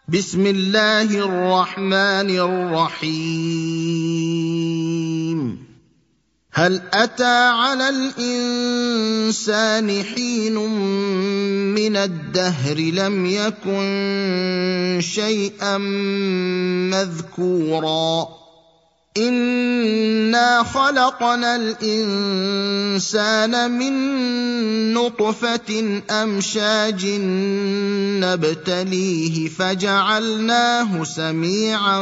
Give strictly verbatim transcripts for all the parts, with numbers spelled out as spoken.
بسم الله الرحمن الرحيم هل أتى على الإنسان حين من الدهر لم يكن شيئا مذكورا إنا خلقنا الإنسان من نطفة أمشاج نبتليه فجعلناه سميعا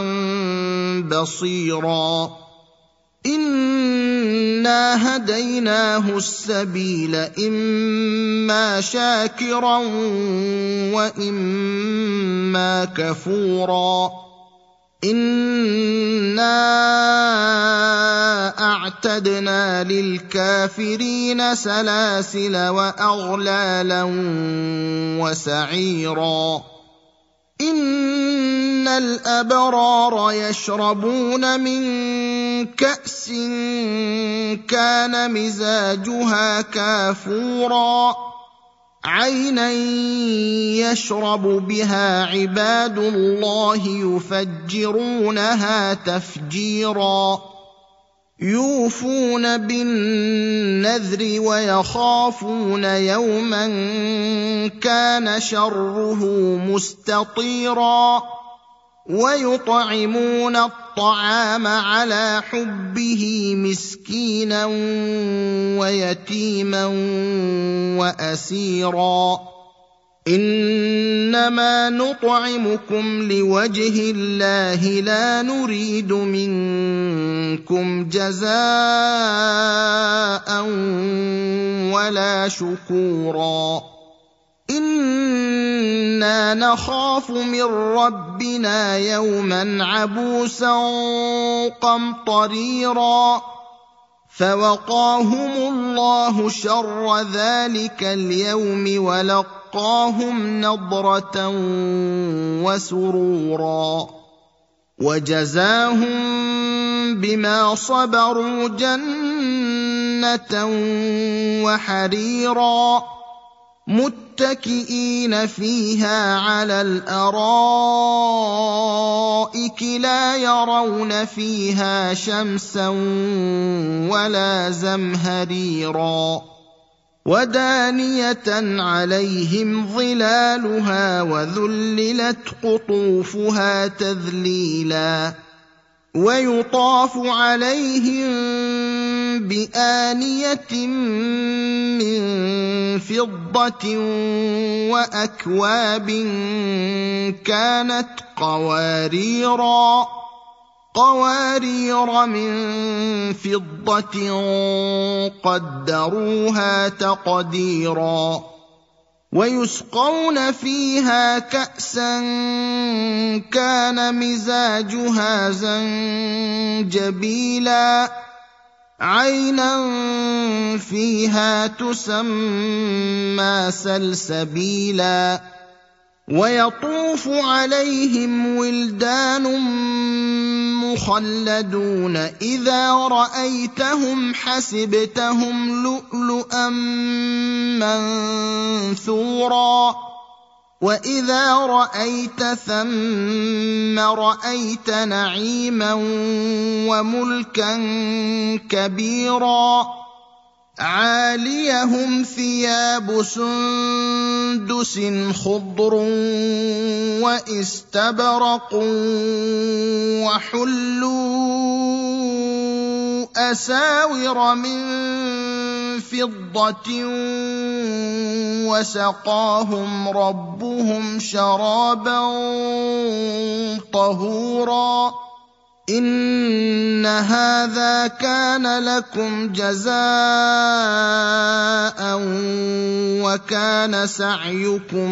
بصيرا إنا هديناه السبيل إما شاكرا وإما كفورا إنا أعتدنا للكافرين سلاسل وأغلالا وسعيرا إن الأبرار يشربون من كأس كان مزاجها كافورا عينا يشرب بها عباد الله يفجرونها تفجيرا يوفون بالنذر ويخافون يوما كان شره مستطيرا ويطعمون الطعام على حبه مسكينا ويتيما وأسيرا إنما نطعمكم لوجه الله لا نريد منكم جزاء ولا شكورا إنا نخاف من ربنا يوما عبوسا قمطريرا فوقاهم الله شر ذلك اليوم ولقاهم نضرة وسرورا وجزاهم بما صبروا جنة وحريرا متكئين فيها على الأرائك لا يرون فيها شمسا ولا زمهريرا ودانية عليهم ظلالها وذللت قطوفها تذليلا ويطاف عليهم بآنية من فضة وأكواب كانت قواريرا قوارير من فضة قدروها تقديرا ويسقون فيها كأسا كان مزاجها زنجبيلا عينا فيها تسمى سلسبيلا ويطوف عليهم ولدان مخلدون إذا رأيتهم حسبتهم لؤلؤا منثورا وإذا رأيت ثم رأيت نعيما وملكا كبيرا عاليهم ثياب سندس خضر واستبرق وحلوا أساور من فضة وسقاهم ربهم شرابا طهورا إن هذا كان لكم جزاء وكان سعيكم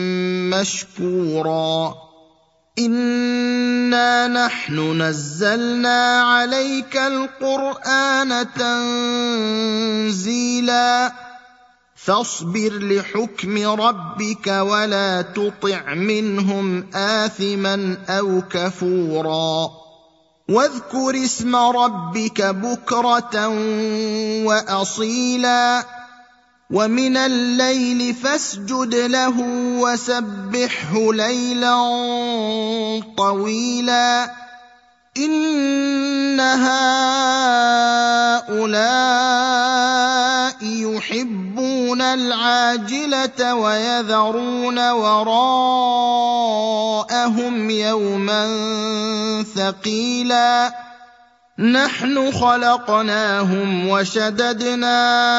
مشكورا إنا نحن نزلنا عليك القرآن تنزيلا فاصبر لحكم ربك ولا تطع منهم آثما أو كفورا واذكر اسم ربك بكرة وأصيلا ومن الليل فاسجد له وسبحه ليلا طويلا إن هؤلاء يحبون العاجلة ويذرون وراءهم يوما ثقيلا نحن خلقناهم وشددنا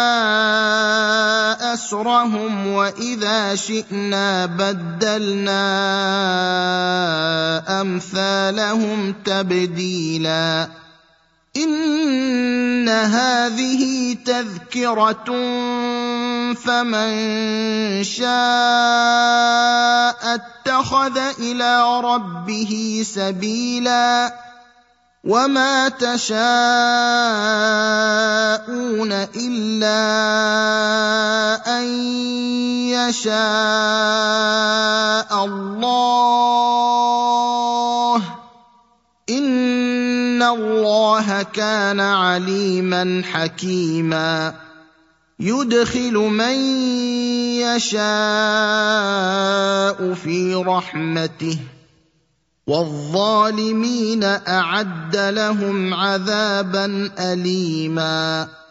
أسرهم وإذا شئنا بدلنا أمثالهم تبديلا إن هذه تذكرة فمن شاء اتخذ إلى ربه سبيلا وما تشاءون إلا أن يشاء الله إن الله كان عليما حكيما يدخل من يشاء في رحمته والظالمين أعد لهم عذابا أليما